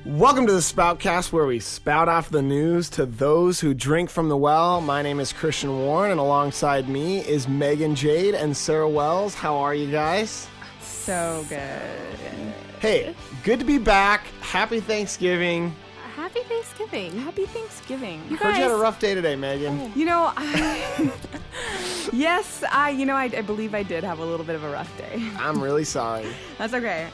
Welcome to the Spoutcast, where we spout off the news to those who drink from the well. My name is Christian Warren, and alongside me is Megan Jade and Sarah Wells. How are you guys? So good. Hey, good to be back. Happy Thanksgiving. Happy Thanksgiving. Happy Thanksgiving. You Heard guys, you had a rough day today, Megan. You know, I believe I did have a little bit of a rough day. I'm really sorry. That's okay.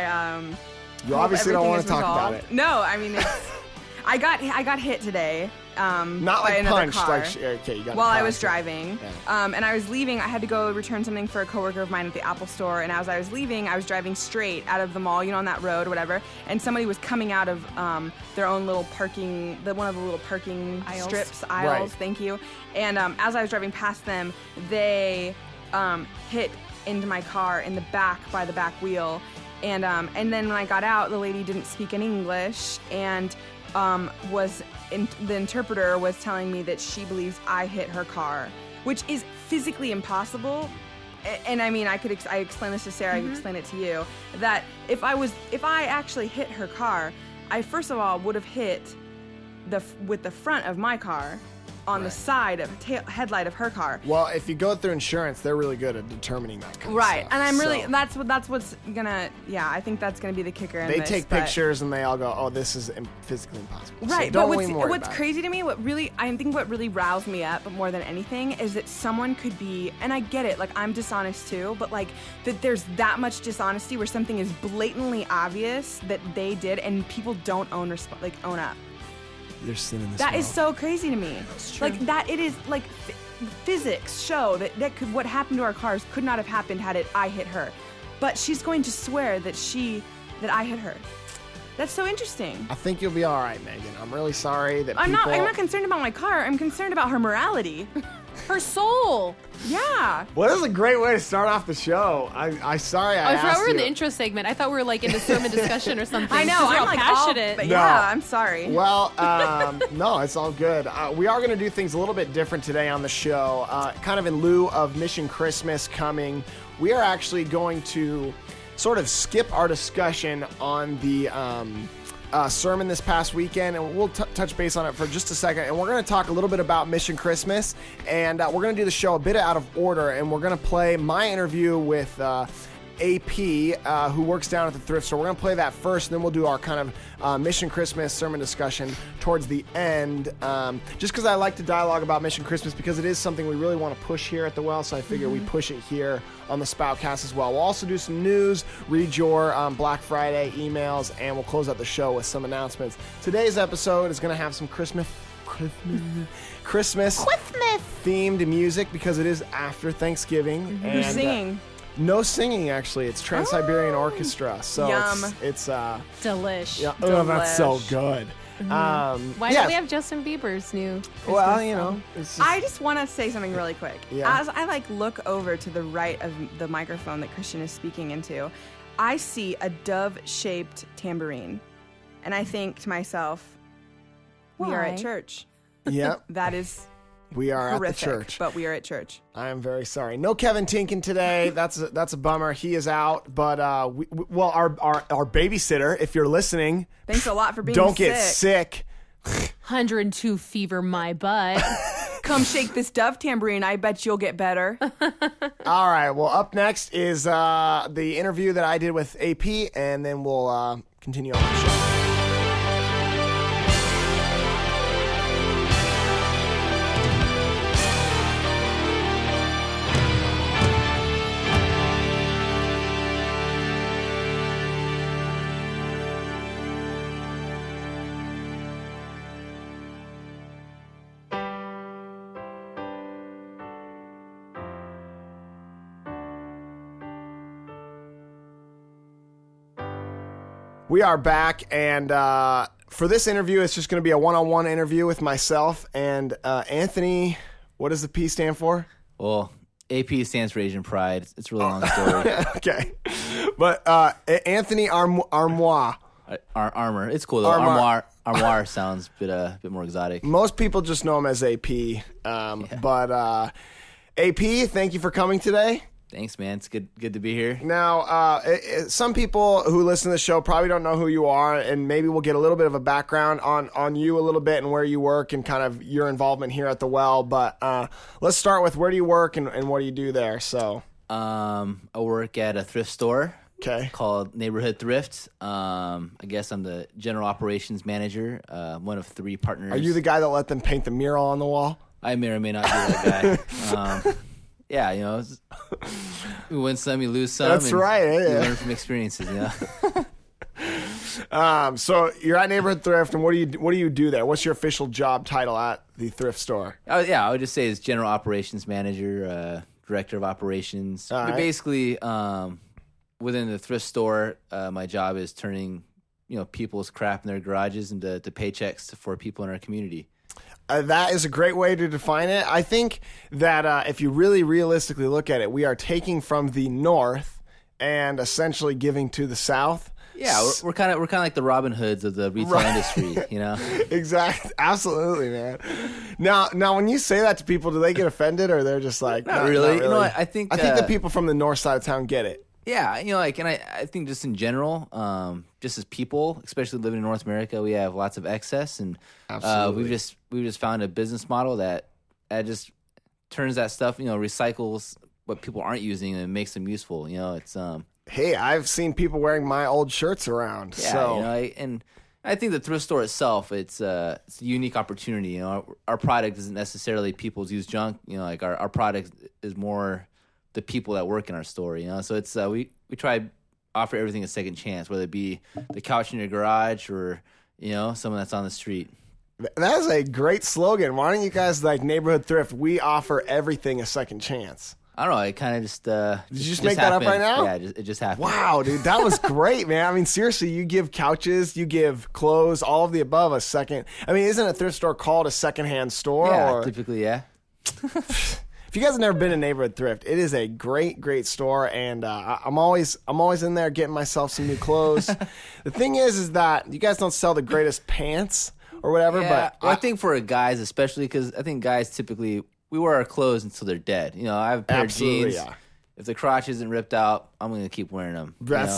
You obviously don't want to talk about it. No, I mean, I got hit today. Not by like another punched. car Like, okay, you got while I punched. was driving. Yeah. And I was leaving. I had to go return something for a coworker of mine at the Apple store. And as I was leaving, I was driving straight out of the mall, on that road, whatever. And somebody was coming out of their own little parking, one of the little parking aisles. Right. Thank you. And as I was driving past them, they hit into my car in the back by the back wheel. And then when I got out, the lady didn't speak any English, and the interpreter was telling me that she believes I hit her car, which is physically impossible. And I mean, I explain this to Sarah, I could explain it to you, that if I actually hit her car, I first of all would have hit with the front of my car on the side of headlight of her car. Well, if you go through insurance, they're really good at determining that kind of stuff. And I'm really So, that's what's gonna I think that's gonna be the kicker in they this, take but- pictures and they all go, "Oh, this is physically impossible." Right, So don't but even worry what's about crazy to me, what really roused me up more than anything is that someone could be, and I get it, like I'm dishonest too, but like that there's that much dishonesty where something is blatantly obvious that they did and people don't own up. There's sin in this That is world. so crazy to me. It's true. Like that, it is like physics show that what happened to our cars could not have happened had I hit her, but she's going to swear that I hit her. That's so interesting. I think you'll be all right, Megan. I'm really sorry that I'm people... not concerned about my car. I'm concerned about her morality. her soul. Yeah. Well, this is a great way to start off the show. I sorry I I forgot asked we were in you. the intro segment. I thought we were like in the sermon discussion or something. I know. 'cause we're I'm all like passionate. but No. yeah, I'm sorry. Well, no, it's all good. We are going to do things a little bit different today on the show. Kind of in lieu of Mission Christmas coming, we are actually going to sort of skip our discussion on the sermon this past weekend, and we'll touch base on it for just a second. And we're going to talk a little bit about Mission Christmas, and we're going to do the show a bit out of order, and we're going to play my interview with AP, who works down at the thrift store. We're going to play that first, and then we'll do our kind of Mission Christmas sermon discussion towards the end. Just because I like to dialogue about Mission Christmas, because it is something we really want to push here at the Well, so I figure we push it here on the Spoutcast as well. We'll also do some news, read your Black Friday emails, and we'll close out the show with some announcements. Today's episode is going to have some Christmas themed music, because it is after Thanksgiving. Who's singing? No singing, actually. It's Trans-Siberian Orchestra. So Yum. it's Delish. yeah. Oh, that's so Delish. good. Why don't we have Justin Bieber's new Christmas Well, you know, song? it's just, I just want to say something really quick. Yeah. As I look over to the right of the microphone that Christian is speaking into, I see a dove-shaped tambourine, and I think to myself, we are at Why? church. yep, That is we are horrific, at the church. but we are at church. I am very sorry. No Kevin Tinkin today. That's a bummer. He is out. But our babysitter, if you're listening, Thanks a lot for being don't get sick. 102 fever my butt. Come shake this dove tambourine. I bet you'll get better. All right. Well, up next is the interview that I did with AP, and then we'll continue on the show. We are back, and for this interview, it's just going to be a one-on-one interview with myself and Anthony. What does the P stand for? Well, AP stands for Asian Pride. It's a really long story. Okay. But Anthony Armoire. Armor. It's cool though. Armoire sounds a bit more exotic. Most people just know him as AP. But AP, thank you for coming today. Thanks, man. It's good to be here. Now, some people who listen to the show probably don't know who you are, and maybe we'll get a little bit of a background on you a little bit and where you work and kind of your involvement here at the Well. But let's start with where do you work and what do you do there? So, I work at a thrift store. Okay. Called Neighborhood Thrift. I guess I'm the general operations manager, one of 3 partners. Are you the guy that let them paint the mural on the wall? I may or may not be that guy. Yeah, you know, you win some, you lose some. That's right. You learn from experiences, you know. So you're at Neighborhood Thrift, and what do you do there? What's your official job title at the thrift store? I would just say it's general operations manager, director of operations. But basically, within the thrift store, my job is turning people's crap in their garages into paychecks for people in our community. That is a great way to define it. I think that if you really realistically look at it, we are taking from the north and essentially giving to the south. Yeah, we're kind of like the Robin Hoods of the retail industry, you know. Exactly, absolutely, man. Now, when you say that to people, do they get offended, or they're just like, not really? You know, I think the people from the north side of town get it. Yeah, and I think just in general, just as people, especially living in North America, we have lots of excess, and we've just found a business model that just turns that stuff, recycles what people aren't using and makes them useful. It's Hey, I've seen people wearing my old shirts around. Yeah, so. And I think the thrift store itself, it's a unique opportunity. Our product isn't necessarily people's used junk. Our product is more the people that work in our store, So it's we try to offer everything a second chance, whether it be the couch in your garage or someone that's on the street. That is a great slogan. Why don't you guys like Neighborhood Thrift? We offer everything a second chance. I don't know. It kind of just did you just make that up right now? Yeah, it just happened. Wow, dude, that was great, man. I mean, seriously, you give couches, you give clothes, all of the above a second. I mean, isn't a thrift store called a secondhand store? Yeah, typically, yeah. If you guys have never been to Neighborhood Thrift, it is a great store, and I'm always in there getting myself some new clothes. The thing is that you guys don't sell the greatest pants or whatever, but I think for guys especially, because I think guys typically we wear our clothes until they're dead. I have a pair of jeans. Yeah. If the crotch isn't ripped out, I'm going to keep wearing them.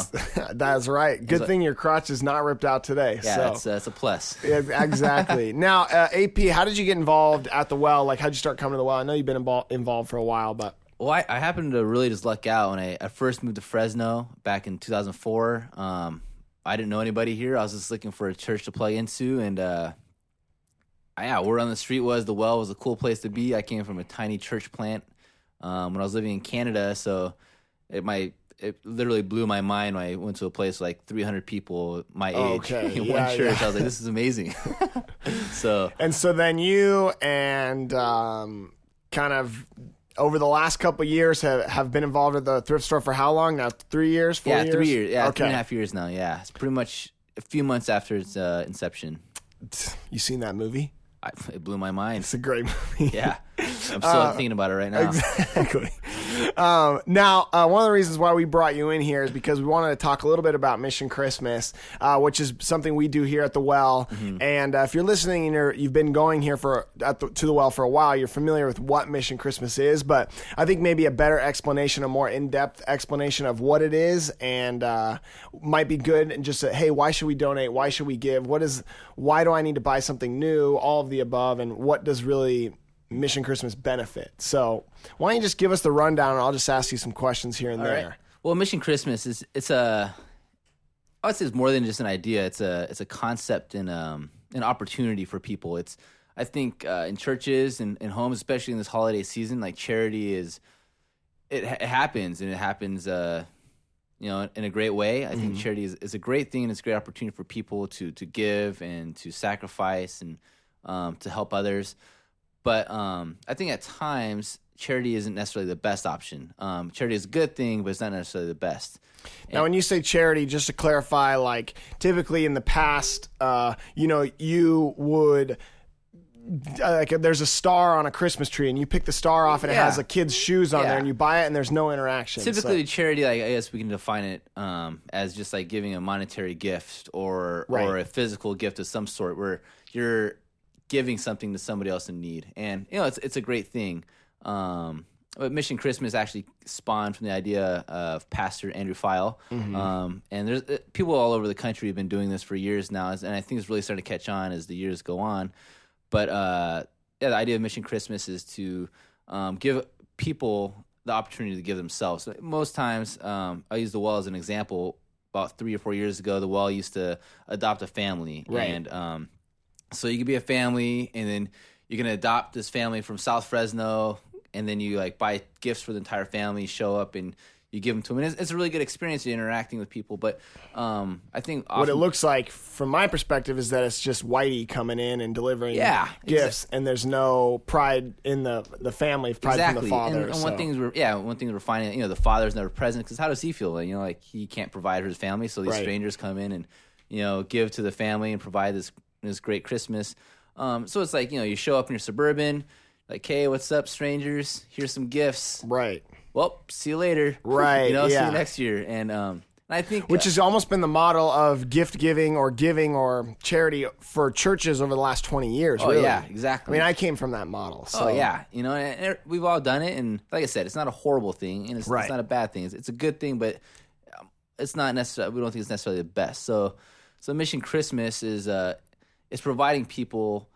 That's right. Good thing your crotch is not ripped out today. Yeah, that's a plus. Yeah, exactly. Now, AP, how did you get involved at the Well? Like, how did you start coming to the Well? I know you've been involved for a while, but... Well, I happened to really just luck out when I first moved to Fresno back in 2004. I didn't know anybody here. I was just looking for a church to plug into, and word on the street was the Well was a cool place to be. I came from a tiny church plant when I was living in Canada, so it literally blew my mind when I went to a place like 300 people my age in one church. Yeah. I was like, this is amazing. So then you and kind of over the last couple of years have been involved at the thrift store for how long now? 3 years? 4 years? 3 years. Yeah, okay. 3.5 years now. Yeah, it's pretty much a few months after its inception. You seen that movie? It blew my mind. It's a great movie. Yeah. I'm still thinking about it right now. Exactly. Now, one of the reasons why we brought you in here is because we wanted to talk a little bit about Mission Christmas, which is something we do here at the Well. Mm-hmm. And if you're listening and you've been going here to the Well for a while, you're familiar with what Mission Christmas is. But I think maybe a better explanation, a more in-depth explanation of what it is, and might be good. And just say, hey, why should we donate? Why should we give? Why do I need to buy something new? All of the above, and what does really Mission Christmas benefit? So why don't you just give us the rundown, and I'll just ask you some questions here and All there. Right. Well, Mission Christmas I would say it's more than just an idea. It's a concept and an opportunity for people. I think in churches and homes, especially in this holiday season, like charity it happens, and it happens in a great way. I think charity is a great thing, and it's a great opportunity for people to give and to sacrifice and to help others. But I think at times charity isn't necessarily the best option. Charity is a good thing, but it's not necessarily the best. Now, when you say charity, just to clarify, like typically in the past, you would like there's a star on a Christmas tree, and you pick the star off, and it has a kid's shoes on there, and you buy it, and there's no interaction. Typically, charity, I guess we can define it as just like giving a monetary gift or a physical gift of some sort, where you're giving something to somebody else in need, and it's a great thing. Mission Christmas actually spawned from the idea of Pastor Andrew File. And there's people all over the country have been doing this for years now, and I think it's really starting to catch on as the years go on. But the idea of Mission Christmas is to give people the opportunity to give themselves. So most times, I use the Well as an example. About 3 or 4 years ago, the Well used to adopt a family. Right. And so you could be a family, and then you can adopt this family from South Fresno, and then you like buy gifts for the entire family, show up, and you give them to them. And it's a really good experience interacting with people. But I think what it looks like from my perspective is that it's just Whitey coming in and delivering gifts, and there's no pride in the family, pride from the father. And one thing we're finding, the father's never present, because how does he feel? Like he can't provide for his family, so these strangers come in and give to the family and provide this great Christmas. So it's like you show up in your Suburban. Like, hey, what's up, strangers? Here's some gifts. Right. Well, see you later. Right. See you next year. And I think which has almost been the model of gift giving or charity for churches over the last 20 years. Oh, really. Yeah, exactly. I mean, I came from that model. So. Oh, yeah. And we've all done it. And like I said, it's not a horrible thing, and it's not a bad thing. It's a good thing, but it's not necessarily. We don't think it's necessarily the best. So Mission Christmas is providing people.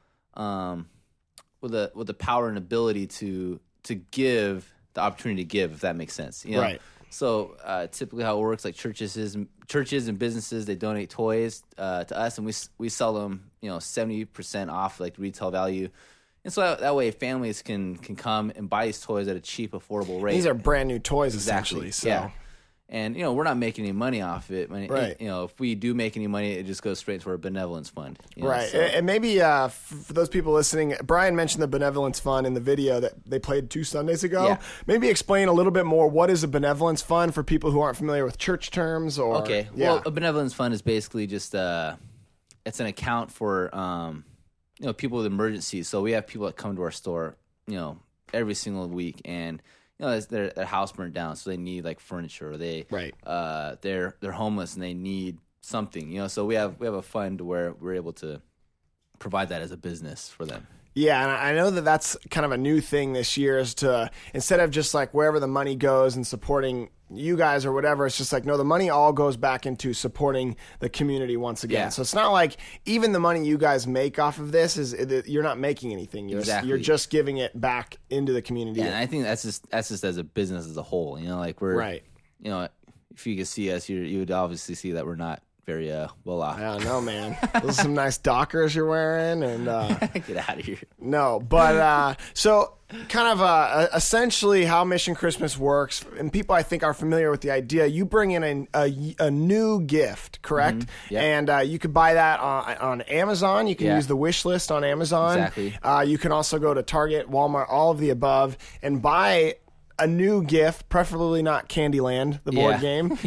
With the power and ability to give the opportunity to give, if that makes sense. Right. So typically how it works, like churches and businesses, they donate toys to us, and we sell them 70% off like retail value. And so that way families can come and buy these toys at a cheap, affordable rate. These are brand new toys, exactly. essentially. So. Yeah. And, we're not making any money off it. Right. If we do make any money, it just goes straight to our benevolence fund. Right. So. And maybe for those people listening, Brian mentioned the benevolence fund in the video that they played 2 Sundays ago. Yeah. Maybe explain a little bit more, what is a benevolence fund for people who aren't familiar with church terms? Or Okay. Yeah. Well, a benevolence fund is basically just it's an account for people with emergencies. So we have people that come to our store, every single week, and their house burned down, so they need like furniture. Or they're homeless and they need something. So we have a fund where we're able to provide that as a business for them. Yeah, and I know that that's kind of a new thing this year, is to, instead of just like wherever the money goes and supporting you guys or whatever, it's just like, no, the money all goes back into supporting the community once again. Yeah. So it's not like even the money you guys make off of this you're not making anything. You're just giving it back into the community. Yeah, and I think that's just as a business as a whole. Like we're right. If you could see us, you would obviously see that we're not very well off. I don't know, man. Those are some nice Dockers you're wearing, and get out of here. No, but so kind of essentially how Mission Christmas works, and people I think are familiar with the idea. You bring in a new gift, correct? Mm-hmm. Yep. And you could buy that on Amazon. You can use the wish list on Amazon. Exactly. You can also go to Target, Walmart, all of the above, and buy a new gift, preferably not Candyland, the board game.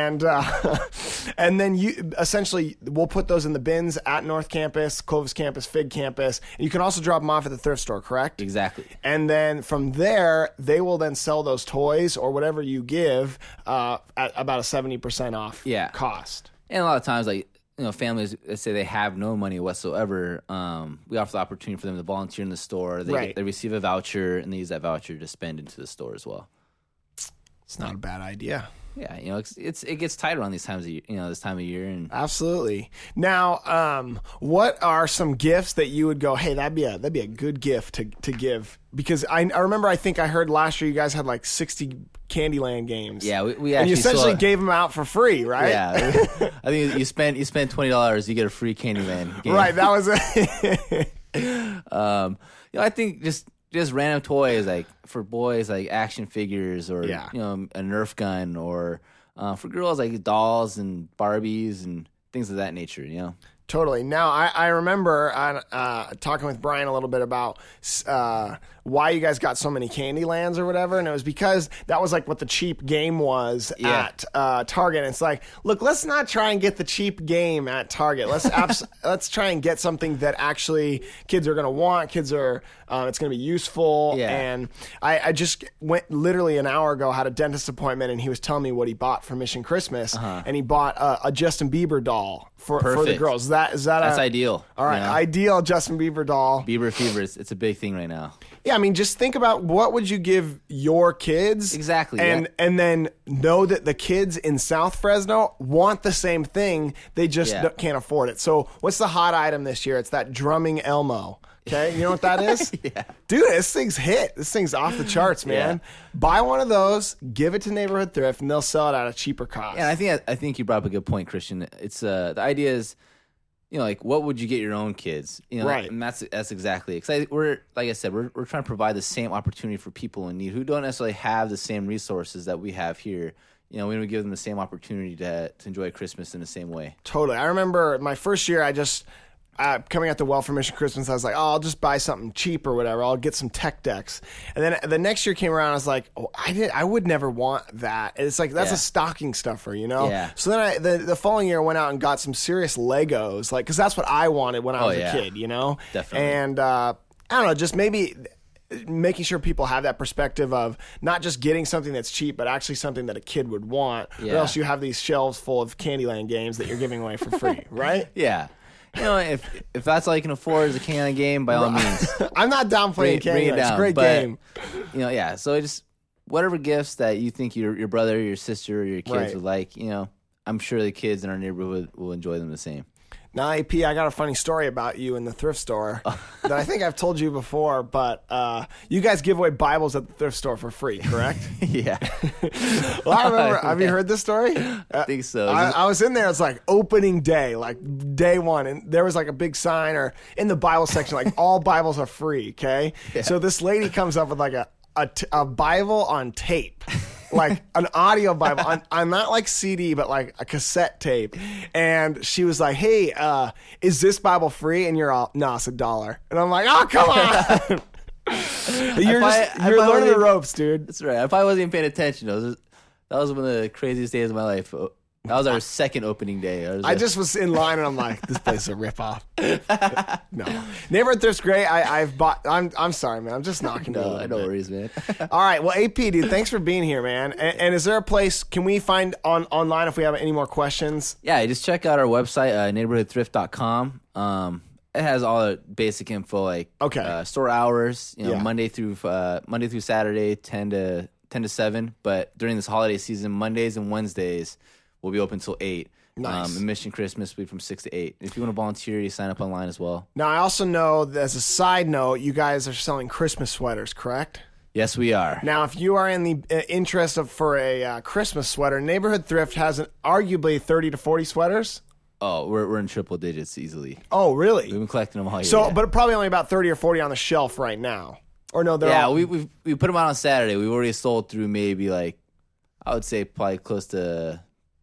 And then you essentially, we'll put those in the bins at North Campus, Clovis Campus, Fig Campus. And you can also drop them off at the thrift store, correct? Exactly. And then from there, they will then sell those toys or whatever you give at about a 70% off cost. And a lot of times, like, families, let's say they have no money whatsoever, we offer the opportunity for them to volunteer in the store. They receive a voucher, and they use that voucher to spend into the store as well. It's not a bad idea. Yeah, it gets tighter on these times of this time of year, and absolutely. Now, what are some gifts that you would go, hey, that'd be a good gift to give? Because I remember, I think I heard last year you guys had like 60 Candyland games. Yeah, we actually and you essentially gave them out for free, right? Yeah, I think you spend $20, you get a free Candyland game. Right, that was it. I think just random toys, like for boys, like action figures, or a Nerf gun, or for girls, like dolls and Barbies and things of that nature. Totally. Now, I remember talking with Brian a little bit about why you guys got so many Candylands or whatever, and it was because that was like what the cheap game was at Target. And it's like, look, let's not try and get the cheap game at Target. Let's try and get something that actually kids are going to want. Kids are it's going to be useful. Yeah. And I just went literally an hour ago, had a dentist appointment, and he was telling me what he bought for Mission Christmas, and he bought a Justin Bieber doll for the girls. That's ideal. All right, ideal Justin Bieber doll. Bieber fever, it's a big thing right now. Yeah, I mean, just think about what would you give your kids. Exactly. And then know that the kids in South Fresno want the same thing. They just can't afford it. So what's the hot item this year? It's that drumming Elmo. Okay, you know what that is? Yeah. Dude, this thing's hit. This thing's off the charts, man. Yeah. Buy one of those, give it to Neighborhood Thrift, and they'll sell it at a cheaper cost. Yeah, and I think you brought up a good point, Christian. It's the idea is, like, what would you get your own kids? Right. And that's exactly it. Because we're trying to provide the same opportunity for people in need who don't necessarily have the same resources that we have here. We want to give them the same opportunity to enjoy Christmas in the same way. Totally. I remember my first year, I just... coming at the Welfare Mission Christmas, I was like, I'll just buy something cheap or whatever. I'll get some tech decks. And then the next year came around, I was like, I would never want that. And it's like, that's a stocking stuffer, Yeah. So then the following year I went out and got some serious Legos, like, because that's what I wanted when I was a kid, Definitely. And I don't know, just maybe making sure people have that perspective of not just getting something that's cheap, but actually something that a kid would want. Or else you have these shelves full of Candyland games that you're giving away for free, right? Yeah. If that's all you can afford is a Candyland game, by all means. I'm not down playing Candyland. It's a great game. So just whatever gifts that you think your brother, your sister, or your kids would like, I'm sure the kids in our neighborhood will enjoy them the same. Now, AP, I got a funny story about you in the thrift store that I think I've told you before, but you guys give away Bibles at the thrift store for free, correct? Yeah. Well, I remember. Have you heard this story? I think so. I was in there. It's like opening day, like day one, and there was like a big sign or in the Bible section, like all Bibles are free, okay? Yeah. So this lady comes up with like a Bible on tape. Like an audio Bible on not like CD, but like a cassette tape. And she was like, hey, is this Bible free? And you're all, no, it's $1. And I'm like, oh, come on. You're learning the ropes, dude. That's right. I probably wasn't even paying attention. That was one of the craziest days of my life. That was our second opening day. I just was in line and I'm like, this place is a ripoff. No, Neighborhood Thrift's great. I've bought. I'm sorry, man. I'm just knocking. No worries, man. All right, well, AP, dude, thanks for being here, man. And is there a place can we find online if we have any more questions? Yeah, just check out our website, neighborhoodthrift.com. It has all the basic info, like store hours. Monday through Saturday, 10 to 7. But during this holiday season, Mondays and Wednesdays, we'll be open till 8. Nice. And Mission Christmas will be from 6 to 8. If you want to volunteer, you sign up online as well. Now, I also know that as a side note, you guys are selling Christmas sweaters, correct? Yes, we are. Now, if you are in the interest for a Christmas sweater, Neighborhood Thrift has arguably 30 to 40 sweaters. Oh, we're in triple digits easily. Oh, really? We've been collecting them all year. So, but probably only about 30 or 40 on the shelf right now. Or no, they're all... we put them out on Saturday. We've already sold through maybe I would say probably close to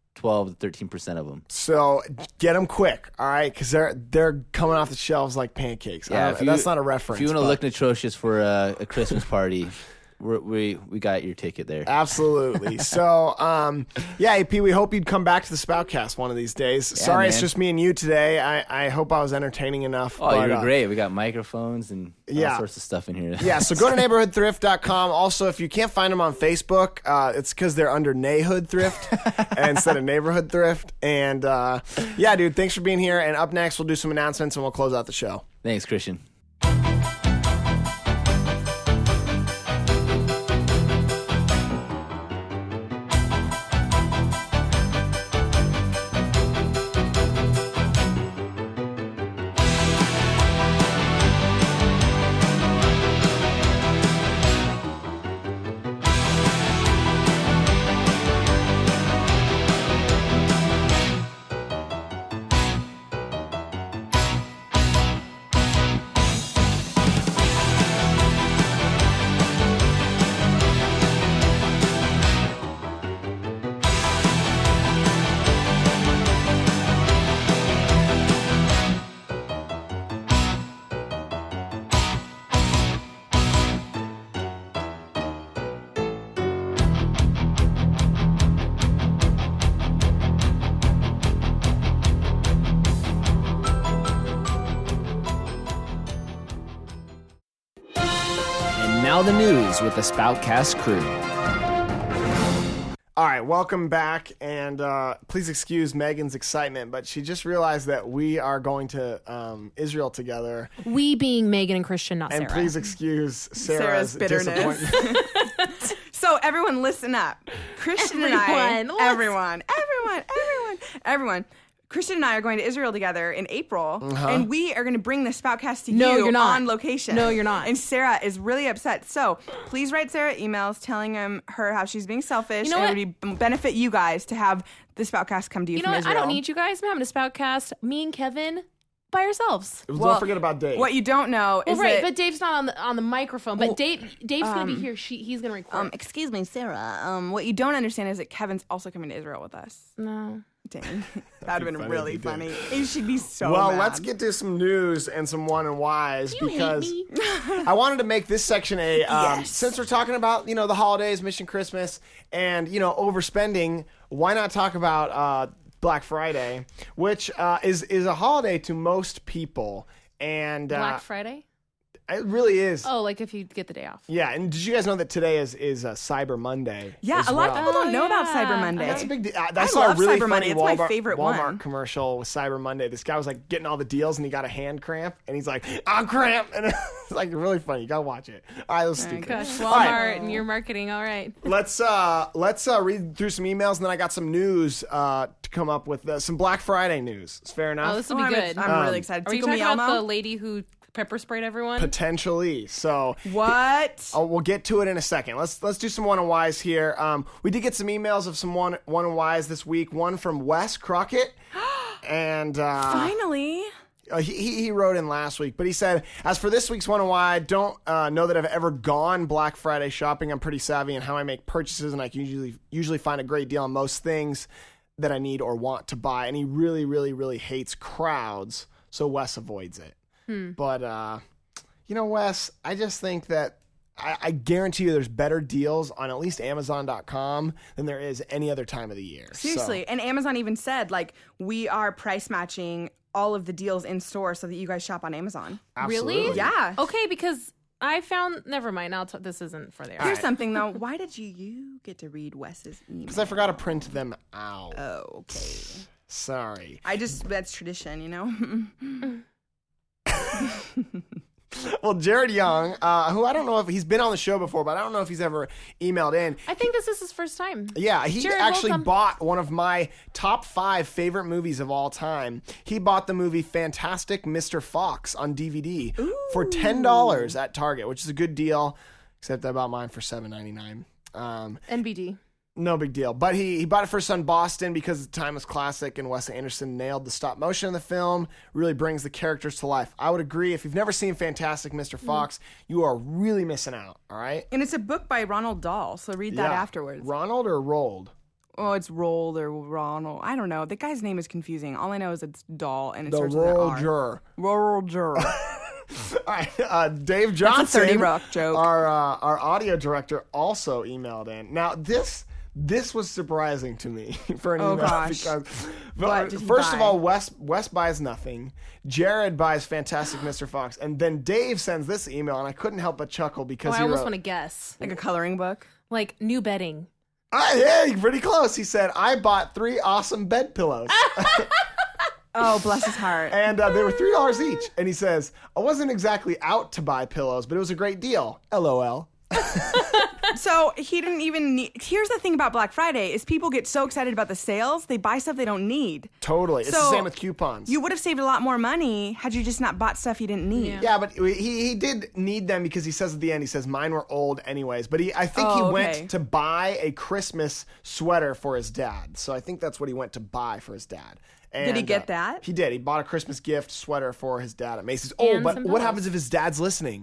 12 to 13% of them. So get them quick, all right? Because they're coming off the shelves like pancakes. Yeah, that's not a reference. If you want to look atrocious for a Christmas party, we got your ticket there. Absolutely. So, AP, we hope you'd come back to the Spoutcast one of these days. Yeah, Sorry, man. It's just me and you today. I hope I was entertaining enough. Oh, you were great. We got microphones and all sorts of stuff in here. Yeah, so go to neighborhoodthrift.com. Also, if you can't find them on Facebook, it's because they're under Neighhood Thrift instead of Neighborhood Thrift. And, dude, thanks for being here. And up next, we'll do some announcements and we'll close out the show. Thanks, Christian. Now the news with the Spoutcast crew. All right, welcome back, and please excuse Megan's excitement, but she just realized that we are going to Israel together. We being Megan and Christian, not And Sarah. please excuse Sarah's bitterness. disappointment. So everyone listen up. Christian and I, Everyone. everyone. Christian and I are going to Israel together in April, and we are going to bring the Spoutcast to No, you you're not. on location. No, you're not. And Sarah is really upset. So please write Sarah emails telling her how she's being selfish. You know and it would benefit you guys to have the Spoutcast come to you, You know from what? Israel. I don't need you guys. I'm having a Spoutcast. Me and Kevin by ourselves. Don't forget about Dave. What you don't know Well, is right, that... but Dave's not on the microphone. But Dave's gonna be here. He's gonna record. excuse me, Sarah. What you don't understand is that Kevin's also coming to Israel with us. No. Dang. That would have been funny really if he did. funny. It should be so Well, mad. let's get to some news and some one and whys You because hate me. I wanted to make this section a Yes. since we're talking about the holidays, Mission Christmas, and overspending. Why not talk about Black Friday, which is a holiday to most people, and Black Friday? it really is. Oh, like if you get the day off. Yeah, and did you guys know that today is Cyber Monday? Yeah, as a lot of well? people don't know about yeah. Cyber Monday. That's a big deal. I I saw a love really Cyber funny Monday. It's my Walmart, favorite Walmart one. commercial with Cyber Monday. This guy was like getting all the deals and he got a hand cramp and he's like, I'm cramp. And it's like really funny. You gotta watch it. All right, let's stupid. Gosh, Walmart All right, and your marketing. All right. let's read through some emails and then I got some news to come up with some Black Friday news. It's fair enough. Oh, this will be good. I'm really excited. Are you Tickle talking Me about the Elmo? lady who pepper sprayed everyone? Potentially. So What? we'll get to it in a second. Let's do some one and whys here. We did get some emails of some one and whys this week. One from Wes Crockett, and Finally. he wrote in last week, but he said, as for this week's one and why, I don't know that I've ever gone Black Friday shopping. I'm pretty savvy in how I make purchases, and I can usually find a great deal on most things that I need or want to buy. And he really, really, really hates crowds, so Wes avoids it. But, Wes, I just think that I guarantee you there's better deals on at least Amazon.com than there is any other time of the year. Seriously. And Amazon even said, we are price matching all of the deals in store so that you guys shop on Amazon. Absolutely. Really? Yeah. Okay, because I found. Never mind. This isn't for there. Here's something, though. Why did you get to read Wes's email? Because I forgot to print them out. Oh, okay. Sorry. That's tradition, Well, Jared Young, who I don't know if he's been on the show before, but I don't know if he's ever emailed in. I think this is his first time. Yeah, he Jared, actually welcome. bought one of my top 5 favorite movies of all time. He bought the movie Fantastic Mr. Fox on DVD for $10 at Target, which is a good deal, except I bought mine for $7.99. NBD. No big deal. But he bought it for his son Boston because the timeless classic and Wes Anderson nailed the stop motion in the film, really brings the characters to life. I would agree. If you've never seen Fantastic Mr. Fox, you are really missing out, all right? And it's a book by Ronald Dahl, so read that Yeah. afterwards. Ronald or Rold? Oh, it's Rold or Ronald. I don't know. The guy's name is confusing. All I know is it's Dahl, and it The starts with an R. Roger. Roger. All right, Dave Johnson, 30 Rock joke. our audio director, also emailed in. Now, this was surprising to me for an Oh, email gosh. because What did he first of buy? all, Wes buys nothing. Jared buys Fantastic Mr. Fox, and then Dave sends this email, and I couldn't help but chuckle because Oh, I he almost wrote, want to guess. Like a coloring book. Like new bedding. Hey, pretty close. He said, I bought 3 awesome bed pillows. Oh, bless his heart. And they were $3 each. And he says, I wasn't exactly out to buy pillows, but it was a great deal. LOL. So he didn't even need... Here's the thing about Black Friday is people get so excited about the sales, they buy stuff they don't need. Totally. It's So the same with coupons. You would have saved a lot more money had you just not bought stuff you didn't need. Yeah, but he did need them because he says at the end, he says, mine were old anyways. But I think he Oh, okay. went to buy a Christmas sweater for his dad. So I think that's what he went to buy for his dad. And, Did he get that? He did. He bought a Christmas gift sweater for his dad at Macy's. Oh, And but some what pillows. happens if his dad's listening?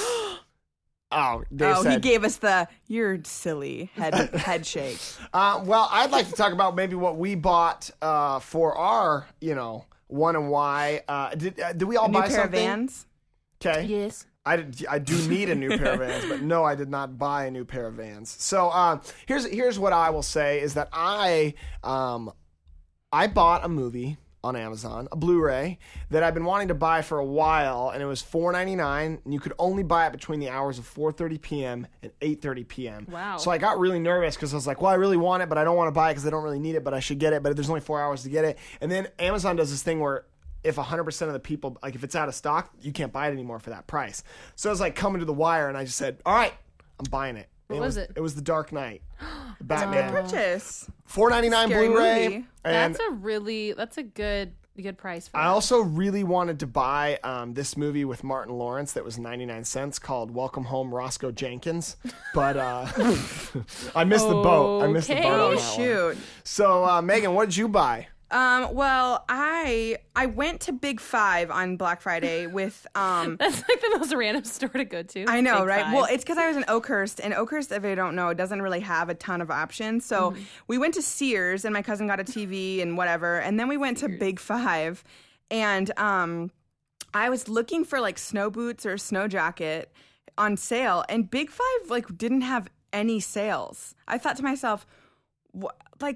Oh, Dave Oh, said. he gave us the "you're silly" head shake. Well, I'd like to talk about maybe what we bought for our, one and why. Did we all New buy pair of something? Vans. Okay. Yes. I do need a new pair of Vans, but no, I did not buy a new pair of Vans. So here's what I will say is that I bought a movie on Amazon, a Blu-ray that I've been wanting to buy for a while, and it was $4.99, and you could only buy it between the hours of 4:30 p.m. and 8:30 p.m. Wow. So I got really nervous because I was like, well, I really want it, but I don't want to buy it because I don't really need it, but I should get it, but there's only 4 hours to get it. And then Amazon does this thing where if 100% of the people, like if it's out of stock, you can't buy it anymore for that price. So I was like coming to the wire, and I just said, all right, I'm buying it. What was it? It was The Dark Knight. Good Batman. purchase. $4.99 Scary Blu-ray. movie. And That's a good price for I that. also really wanted to buy this movie with Martin Lawrence that was 99 cents called Welcome Home, Roscoe Jenkins. But I missed the boat. I missed the boat on Oh, that one. shoot. So, Megan, what did you buy? Well, I went to Big Five on Black Friday with That's like the most random store to go to. I know, Big right? Five. Well, it's because I was in Oakhurst, and Oakhurst, if you don't know, it doesn't really have a ton of options. So we went to Sears, and my cousin got a TV and whatever, and then we went to Big Five, and I was looking for like snow boots or a snow jacket on sale, and Big Five like didn't have any sales. I thought to myself, what?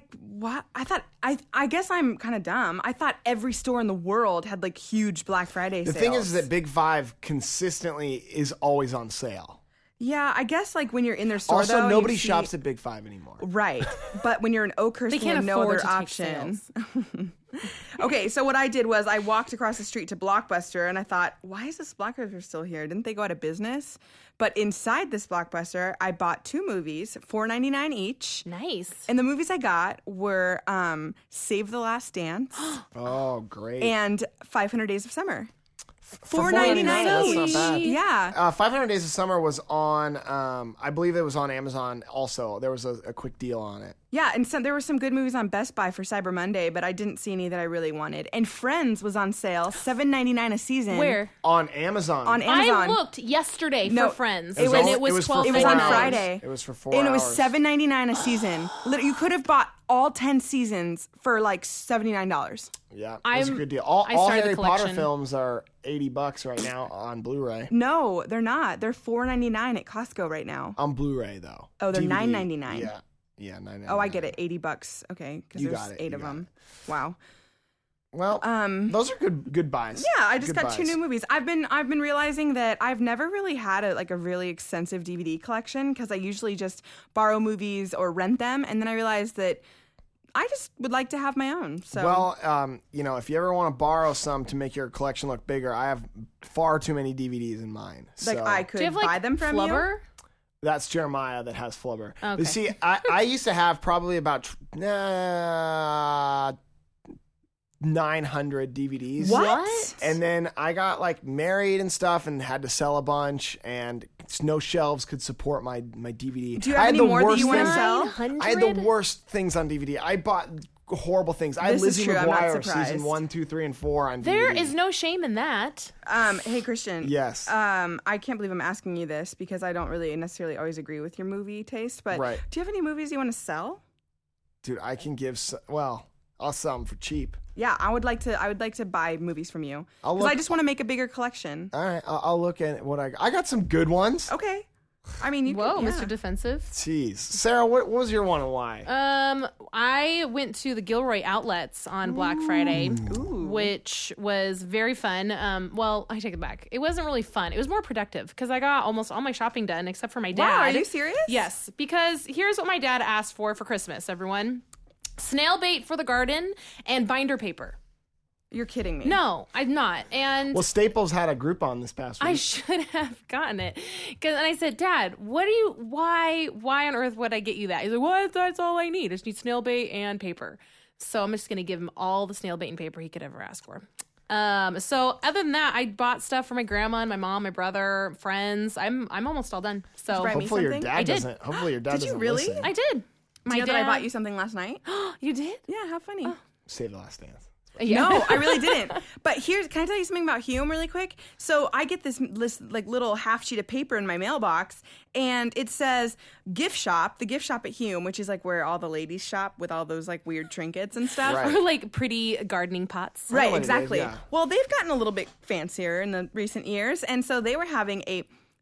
I guess I'm kind of dumb. I thought every store in the world had like huge Black Friday The sales. thing is that Big Five consistently is always on sale. Yeah, I guess like when you're in their store, Also, though, nobody you see- shops at Big Five anymore. Right, but when you're in Oakhurst, They you can't have no afford other to take option. sales. Okay, so what I did was I walked across the street to Blockbuster, and I thought, why is this Blockbuster still here? Didn't they go out of business? But inside this Blockbuster, I bought 2 movies, $4.99 each. Nice. And the movies I got were Save the Last Dance Oh, great. and 500 Days of Summer. For $4.99 that's not each. bad. Yeah. 500 Days of Summer was on, I believe it was on Amazon also. There was a quick deal on it. Yeah, and there were some good movies on Best Buy for Cyber Monday, but I didn't see any that I really wanted. And Friends was on sale, $7.99 a season. Where? On Amazon. On Amazon. I looked yesterday No, for Friends, it and was- it was it was for $12. It was on 4 hours. Friday. It was for 4 And it was hours. $7.99 a season. You could have bought all 10 seasons for like $79. Yeah, it was a I'm- good deal. I All started the Harry Potter collection. films are $80 right now on Blu-ray. No, they're not. They're $4.99 at Costco right now. On Blu-ray though. Oh, they're DVD. $9.99. Yeah, $9.99. Oh, I get it. $80. Okay, because You there's got it, 8 you of got them. Wow. Well, those are good buys. Yeah, I just Good got 2 buys. new movies. I've been realizing that I've never really had a really extensive DVD collection because I usually just borrow movies or rent them, and then I realized that I just would like to have my own. So Well, if you ever want to borrow some to make your collection look bigger, I have far too many DVDs in mine. like so I Do could you have like buy them from Flubber? that's Jeremiah that has Flubber. Okay. But see, I used to have probably about 900 DVDs. you. What? And then I got like married and stuff and had to sell a bunch, and no shelves could support my DVD. Do you I have had any the more that worst you want to things- sell? 900? I had the worst things on DVD. I bought horrible things. I had This is Lizzie true. I'm not McGuire surprised. season 1, 2, 3, and 4 on DVD. There is no shame in that. Hey Christian. Yes. I can't believe I'm asking you this because I don't really necessarily always agree with your movie taste. But Right. do you have any movies you want to sell? Dude, I can give. I'll sell them for cheap. Yeah, I would like to buy movies from you I'll because I look- just want to make a bigger collection. All right, I'll look at what I got. Some good ones. Okay. I mean, you. Whoa, could, yeah. Mr. Defensive. Jeez, Sarah, what was your one and why? I went to the Gilroy Outlets on Black Friday, which was very fun. Well, I take it back. It wasn't really fun. It was more productive because I got almost all my shopping done except for my dad. Wow, are you serious? Yes, because here's what my dad asked for Christmas, everyone. Snail bait for the garden and binder paper. You're kidding me. No, I'm not. And Well, Staples had a Groupon this past week. I should have gotten it. And I said, Dad, why on earth would I get you that? He's like, what? That's all I need. I just need snail bait and paper. So I'm just going to give him all the snail bait and paper he could ever ask for. So other than that, I bought stuff for my grandma and my mom, my brother, friends. I'm almost all done. So Right. Hopefully your something? dad I did. doesn't. Hopefully your dad Did you doesn't really? listen. I did. Do you know that I bought you something last night? You did? Yeah, how funny. Save the Last Dance. Yeah. No, I really didn't. But can I tell you something about Hume really quick? So I get this like little half sheet of paper in my mailbox, and it says gift shop, the gift shop at Hume, which is like where all the ladies shop with all those like weird trinkets and stuff. Right. Or like pretty gardening pots. Right, what it is, exactly. yeah. Well, they've gotten a little bit fancier in the recent years, and so they were having a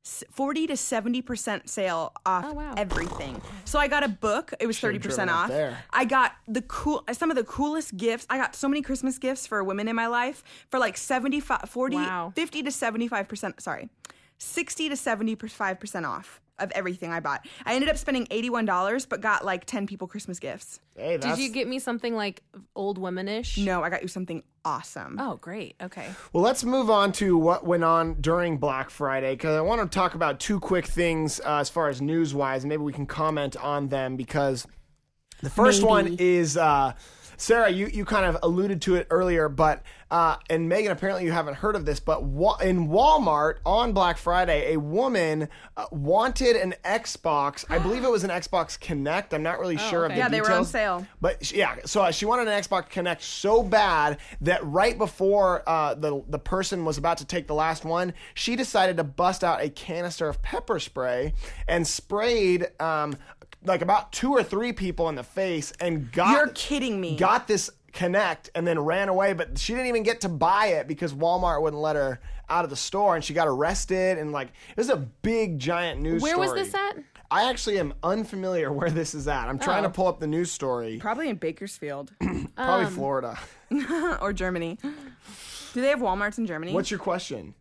40 to 70% sale off wow. everything. So I got a book. It was 30% driven up off. there. I got some of the coolest gifts. I got so many Christmas gifts for women in my life for like 50 to 75%. Sorry, 60 to 75% off of everything I bought. I ended up spending $81, but got like 10 people Christmas gifts. Hey, Did you get me something like old womanish? No, I got you something awesome. Oh, great. Okay. Well, let's move on to what went on during Black Friday, because I want to talk about two quick things as far as news-wise. Maybe we can comment on them, because the first one is, Sarah, you kind of alluded to it earlier, but and Megan, apparently you haven't heard of this, but in Walmart on Black Friday, a woman wanted an Xbox. I believe it was an Xbox Connect. I'm not really sure of the Yeah, details. they were on sale. But so she wanted an Xbox Connect so bad that right before the person was about to take the last one, she decided to bust out a canister of pepper spray and sprayed like about 2 or 3 people in the face and You're kidding me. got this Connect and then ran away, but she didn't even get to buy it because Walmart wouldn't let her out of the store, and she got arrested, and like it was a big giant news Where story. was this at? I actually am unfamiliar where this is at. I'm trying to pull up the news story. Probably in Bakersfield Probably Florida. or Germany. Do they have Walmarts in Germany? What's your question?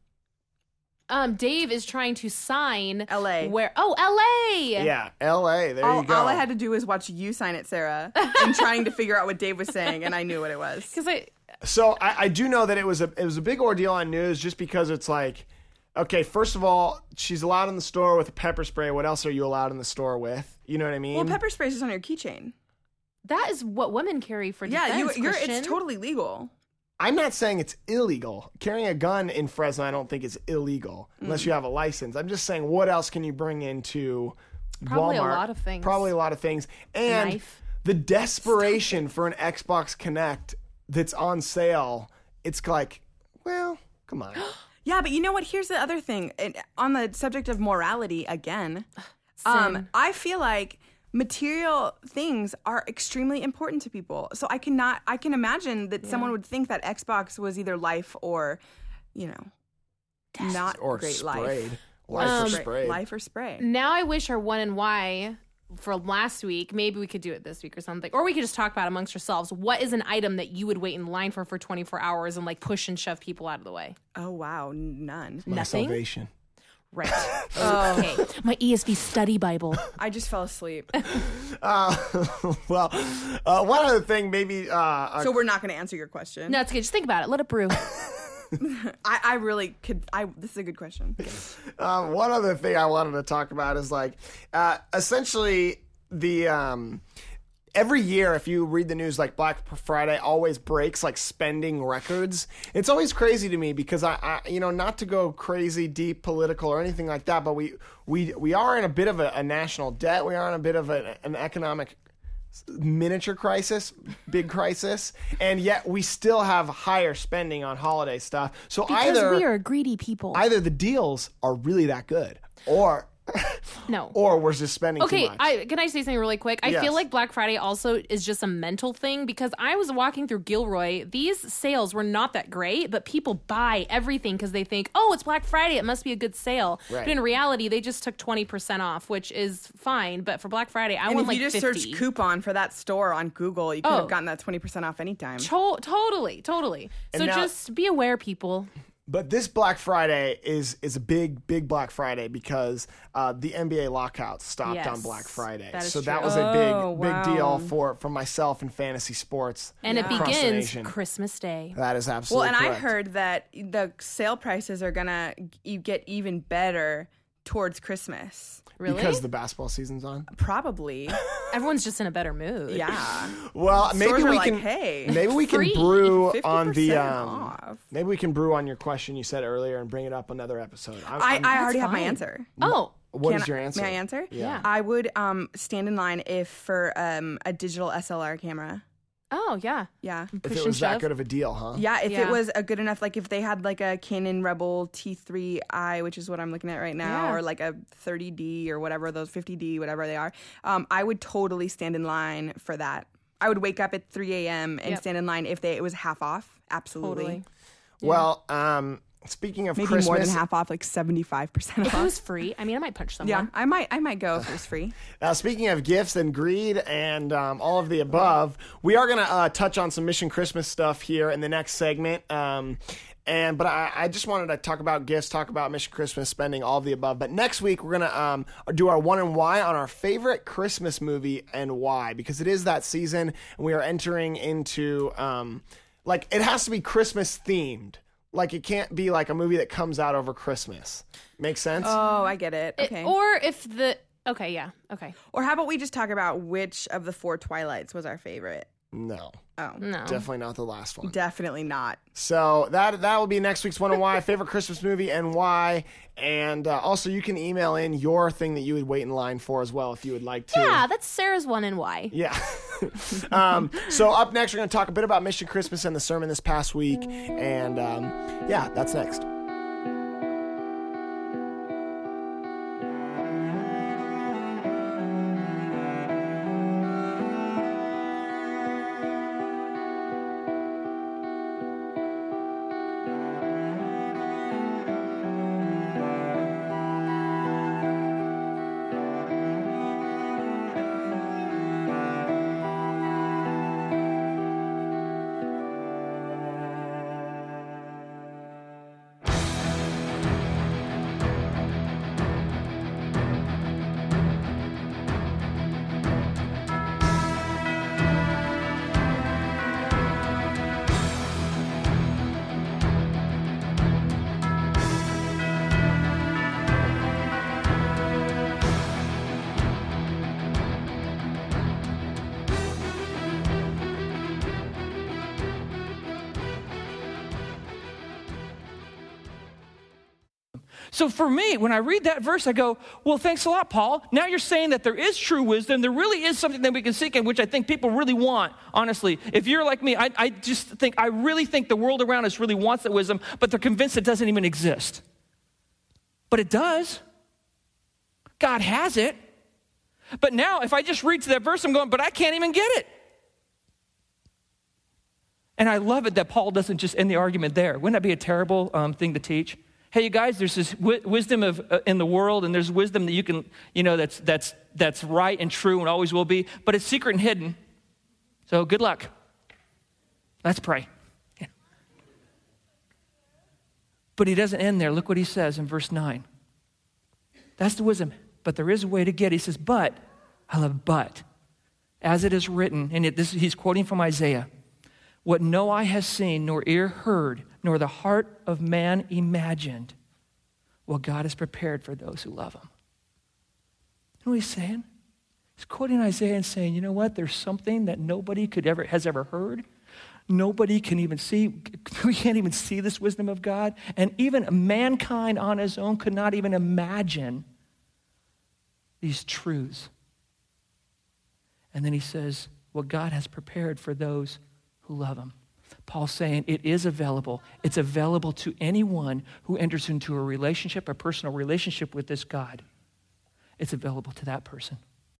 Dave is trying to sign LA. Where? Oh, LA. Yeah, L.A. There you go. All I had to do was watch you sign it, Sarah, and trying to figure out what Dave was saying, and I knew what it was. Because So I do know that it was a big ordeal on news, just because it's like, okay, first of all, she's allowed in the store with a pepper spray. What else are you allowed in the store with? You know what I mean? Well, pepper spray is just on your keychain. that is what women carry for defense. Yeah, Christian. it's totally legal. I'm not saying it's illegal. Carrying a gun in Fresno, I don't think is illegal unless you have a license. I'm just saying, what else can you bring into Probably Walmart? a lot of things. Probably a lot of things. And Knife. the desperation for an Xbox Connect that's on sale, it's like, well, come on. Yeah, but you know what? Here's the other thing. And on the subject of morality again, Sin. I feel like material things are extremely important to people. So I can imagine that someone would think that Xbox was either life or, not Or great sprayed. life. Life or sprayed. Life or spray. Now I wish our one and why for last week. Maybe we could do it this week or something, or we could just talk about it amongst ourselves. What is an item that you would wait in line for 24 hours and like push and shove people out of the way? Oh, wow. None. My Nothing? salvation. Right. Okay. My ESV study Bible. I just fell asleep. Well, one other thing, maybe. So we're not going to answer your question. No, it's okay. Just think about it. Let it brew. I really could. This is a good question. One other thing I wanted to talk about is like, essentially the every year, if you read the news, like Black Friday always breaks like spending records. It's always crazy to me because I not to go crazy deep political or anything like that, but we are in a bit of a national debt. We are in a bit of an economic miniature crisis, big crisis, and yet we still have higher spending on holiday stuff. So Because we are greedy people. either the deals are really that good, or No. or we're just spending too Okay, much. can I say something really quick? I Yes. feel like Black Friday also is just a mental thing because I was walking through Gilroy. These sales were not that great, but people buy everything because they think, oh, it's Black Friday. It must be a good sale. Right. But in reality, they just took 20% off, which is fine. But for Black Friday, I And want if like you just 50. search coupon for that store on Google, you could Oh. have gotten that 20% off anytime. Totally. So now- just be aware, people. But this Black Friday is a big Black Friday because the NBA lockout stopped Yes, on Black Friday. that is So that true. was a Oh, big wow. deal for myself in fantasy sports. And it across the begins nation. Christmas Day. That is Well, absolutely and I correct. heard that the sale prices are gonna get even better towards Christmas. Really? Because the basketball season's on. Probably. Everyone's just in a better mood. Yeah. Well, maybe Stores are we like, can hey, maybe we can free, brew 50% on the off. maybe we can brew on your question you said earlier and bring it up another episode. I already have my fine. answer. Oh, What is Can your I- answer? May I answer? Yeah. I would stand in line if for a digital SLR camera. oh yeah. Yeah. If Push it and was that shove. good of a deal, huh? Yeah, if Yeah. it was a good enough, like if they had like a Canon Rebel T3i, which is what I'm looking at right now, Yeah. or like a 30D or whatever, those 50D, whatever they are, I would totally stand in line for that. I would wake up at 3 a.m. and Yep. stand in line if it was half off. Absolutely. Totally. Well, Speaking of Maybe Christmas, more than half off, like 75% If it off. was free, I mean, I might punch someone. Yeah, I might go if it's free. Speaking of gifts and greed and all of the above, we are going to touch on some Mission Christmas stuff here in the next segment. But I just wanted to talk about gifts, talk about Mission Christmas, spending, all of the above. But next week, we're going to do our one and why on our favorite Christmas movie and why, because it is that season and we are entering into, it has to be Christmas themed. Like, it can't be like a movie that comes out over Christmas. Make sense? Oh, I get it. Okay. Okay, yeah, okay. Or how about we just talk about which of the 4 Twilights was our favorite? No. Oh. No. Definitely not the last one. Definitely not. So that will be next week's One and Why, favorite Christmas movie and why. And also, you can email in your thing that you would wait in line for as well if you would like to. Yeah, that's Sarah's one and why. Yeah. So up next, we're going to talk a bit about Mission Christmas and the sermon this past week. And that's next. So for me, when I read that verse, I go, well, thanks a lot, Paul. Now you're saying that there is true wisdom. There really is something that we can seek in, which I think people really want, honestly. If you're like me, I really think the world around us really wants that wisdom, but they're convinced it doesn't even exist. But it does. God has it. But now, if I just read to that verse, I'm going, but I can't even get it. And I love it that Paul doesn't just end the argument there. Wouldn't that be a terrible thing to teach? Hey, you guys, there's this wisdom in the world, and there's wisdom that you can, that's right and true and always will be, but it's secret and hidden. So good luck. Let's pray. Yeah. But he doesn't end there. Look what he says in verse 9. That's the wisdom. But there is a way to get it. He says, but, I love but, as it is written, and he's quoting from Isaiah, what no eye has seen, nor ear heard, nor the heart of man imagined, what God has prepared for those who love him. You know what he's saying? He's quoting Isaiah and saying, you know what? There's something that nobody has ever heard. Nobody can even see. We can't even see this wisdom of God. And even mankind on his own could not even imagine these truths. And then he says, what God has prepared for those who love him. Paul's saying it is available. It's available to anyone who enters into a relationship, a personal relationship with this God. It's available to that person.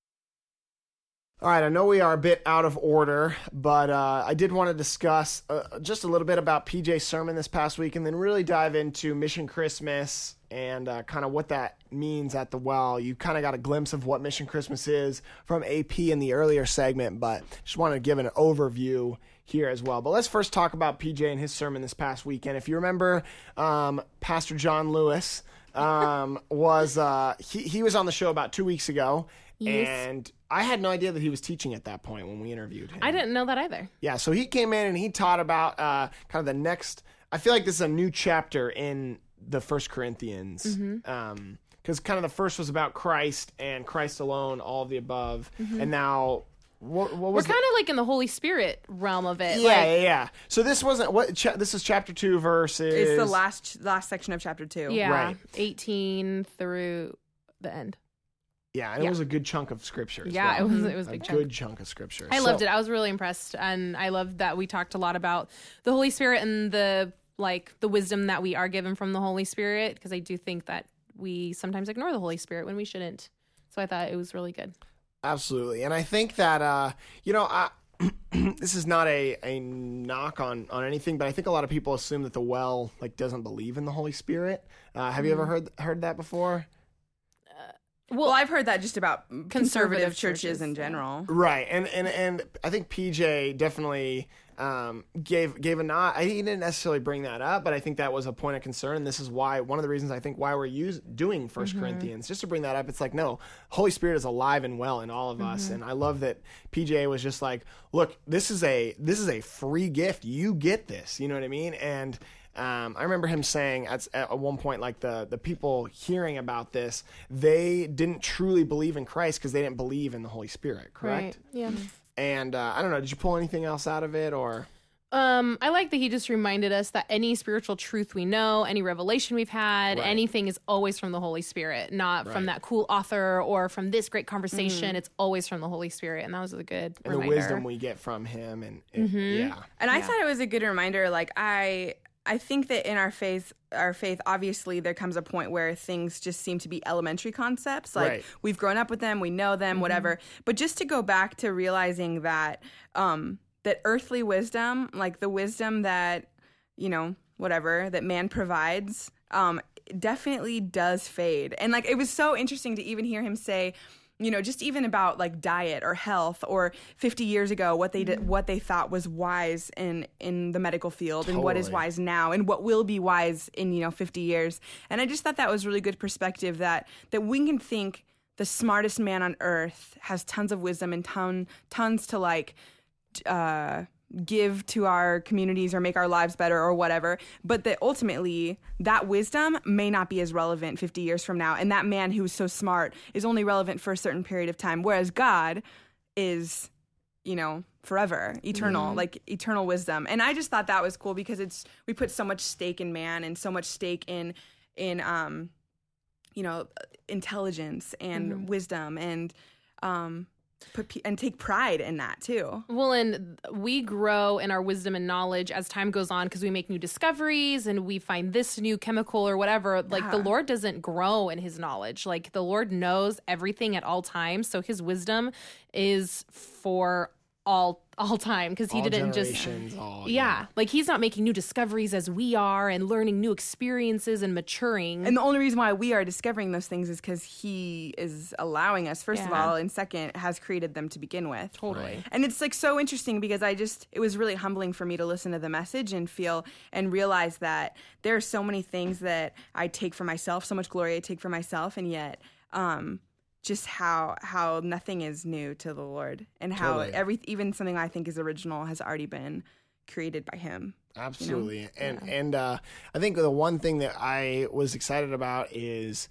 All right, I know we are a bit out of order, but I did want to discuss just a little bit about PJ's sermon this past week and then really dive into Mission Christmas and kind of what that means at the well. You kind of got a glimpse of what Mission Christmas is from AP in the earlier segment, but just wanted to give an overview here as well. But let's first talk about PJ and his sermon this past weekend. If you remember, Pastor John Lewis was on the show about 2 weeks ago, yes. And I had no idea that he was teaching at that point when we interviewed him. I didn't know that either. Yeah, so he came in and he taught about kind of the next, I feel like this is a new chapter in the 1 Corinthians. Because kind of the first was about Christ and Christ alone, all of the above. And now, what was We're kind of like in the Holy Spirit realm of it. Yeah. So this wasn't, this is chapter 2 verses. It's the last section of chapter 2. Yeah, Right. 18 through the end. Yeah, and it was a good chunk of scripture. As well. It was a big a chunk. good chunk of scripture. I loved it. I was really impressed, and I loved that we talked a lot about the Holy Spirit and the wisdom that we are given from the Holy Spirit, because I do think that we sometimes ignore the Holy Spirit when we shouldn't. So I thought it was really good. Absolutely. And I think that, this is not a knock on anything, but I think a lot of people assume that the well like doesn't believe in the Holy Spirit. Have you ever heard that before? Well, I've heard that just about conservative churches churches in general. Right, and I think PJ definitely gave a nod. He didn't necessarily bring that up, but I think that was a point of concern. This is why one of the reasons I think why we're doing 1 Corinthians, just to bring that up. It's like, no, Holy Spirit is alive and well in all of us, and I love that PJ was just like, look, this is a free gift. You get this. You know what I mean? And I remember him saying at one point, like the people hearing about this, they didn't truly believe in Christ because they didn't believe in the Holy Spirit. Correct? Right. Yeah. And I don't know, did you pull anything else out of it, or? I like that he just reminded us that any spiritual truth we know, any revelation we've had, anything is always from the Holy Spirit, not from that cool author or from this great conversation. It's always from the Holy Spirit, and that was a good reminder. The wisdom we get from him, and yeah. And I thought it was a good reminder. Like I think that in our faith, obviously there comes a point where things just seem to be elementary concepts. Like we've grown up with them, we know them, whatever. But just to go back to realizing that that earthly wisdom, like the wisdom that, whatever, that man provides, definitely does fade. And like it was so interesting to even hear him say, just even about like diet or health, or 50 years ago, what they did, what they thought was wise in the medical field, and what is wise now, and what will be wise in 50 years. And I just thought that was really good perspective, that we can think the smartest man on earth has tons of wisdom and tons to like give to our communities or make our lives better or whatever, but that ultimately that wisdom may not be as relevant 50 years from now, and that man who's so smart is only relevant for a certain period of time, whereas God is forever, eternal, like eternal wisdom. And I just thought that was cool, because we put so much stake in man and so much stake in intelligence and wisdom, and take pride in that too. Well, and we grow in our wisdom and knowledge as time goes on, because we make new discoveries and we find this new chemical or whatever. Like the Lord doesn't grow in his knowledge. Like the Lord knows everything at all times. So his wisdom is for all time, because he didn't just like he's not making new discoveries as we are and learning new experiences and maturing. And the only reason why we are discovering those things is because he is allowing us, first of all, and second, has created them to begin with. Totally. And it's like so interesting, because it was really humbling for me to listen to the message and feel and realize that there are so many things that I take for myself, so much glory I take for myself, and yet just how nothing is new to the Lord, and how even something I think is original has already been created by him. Absolutely. And I think the one thing that I was excited about is,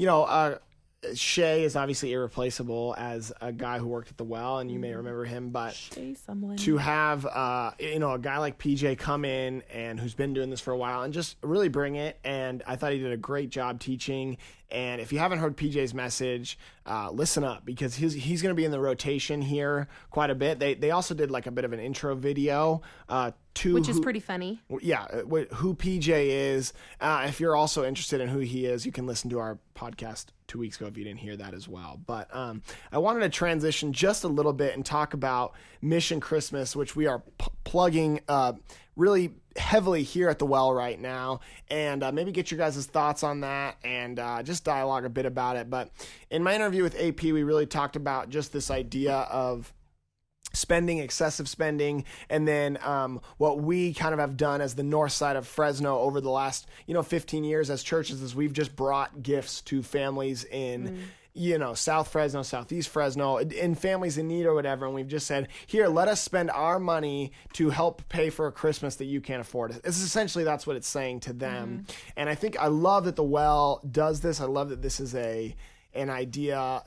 Shay is obviously irreplaceable as a guy who worked at the well, and you may remember him, but to have a guy like PJ come in and who's been doing this for a while and just really bring it, and I thought he did a great job teaching. And if you haven't heard PJ's message, listen up, because he's going to be in the rotation here quite a bit. They also did like a bit of an intro video which is pretty funny. Yeah, who PJ is. If you're also interested in who he is, you can listen to our podcast 2 weeks ago if you didn't hear that as well. But I wanted to transition just a little bit and talk about Mission Christmas, which we are plugging really heavily here at the well right now, and maybe get your guys' thoughts on that, and just dialogue a bit about it. But in my interview with AP, we really talked about just this idea of excessive spending, and then what we kind of have done as the north side of Fresno over the last 15 years as churches, is we've just brought gifts to families in South Fresno, Southeast Fresno, in families in need or whatever. And we've just said, here, let us spend our money to help pay for a Christmas that you can't afford. It's essentially, that's what it's saying to them. And I think I love that the well does this. I love that this is an idea,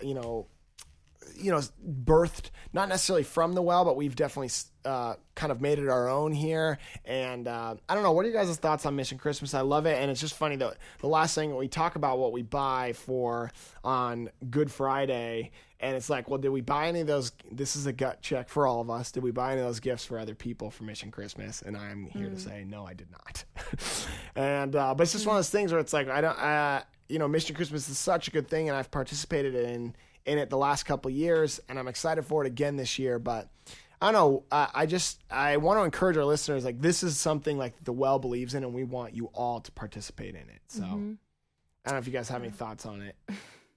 birthed not necessarily from the well, but we've definitely kind of made it our own here. And I don't know, what are you guys' thoughts on Mission Christmas? I love it, and it's just funny that the last thing we talk about what we buy for on Good Friday, and it's like, well, did we buy any of those? This is a gut check for all of us. Did we buy any of those gifts for other people for Mission Christmas? And I'm here to say, no, I did not. And but it's just one of those things where it's like, I don't, Mission Christmas is such a good thing, and I've participated in it the last couple of years, and I'm excited for it again this year. But I don't know. I want to encourage our listeners. Like, this is something like the Well believes in, and we want you all to participate in it. So I don't know if you guys have any thoughts on it.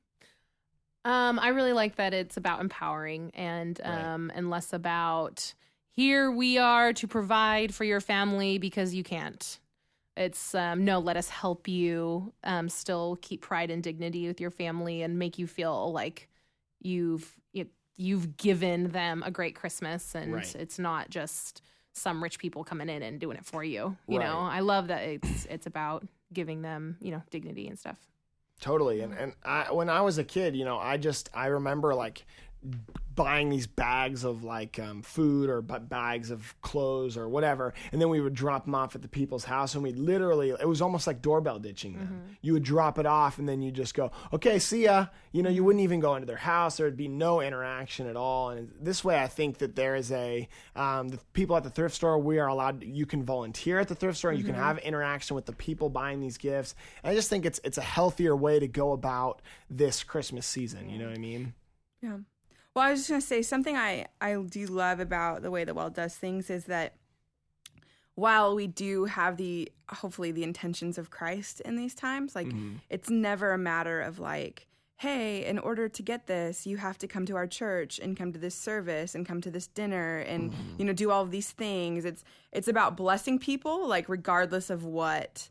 I really like that it's about empowering and less about here we are to provide for your family because you can't. It's no, let us help you still keep pride and dignity with your family and make you feel like you've given them a great Christmas, and it's not just some rich people coming in and doing it for you. You know, I love that it's about giving them, dignity and stuff. Totally. And when I was a kid, I remember like buying these bags of like food or bags of clothes or whatever, and then we would drop them off at the people's house, and it was almost like doorbell ditching them. You would drop it off, and then you just go, okay, see ya. You wouldn't even go into their house. There'd be no interaction at all. And this way, I think that there is the people at the thrift store, we are allowed, you can volunteer at the thrift store, and you can have interaction with the people buying these gifts. And I just think it's a healthier way to go about this Christmas season. You know what I mean? Yeah. Well, I was just going to say something I do love about the way the Well does things is that while we do have hopefully the intentions of Christ in these times, like it's never a matter of like, hey, in order to get this, you have to come to our church and come to this service and come to this dinner and, do all of these things. It's about blessing people, like regardless of what,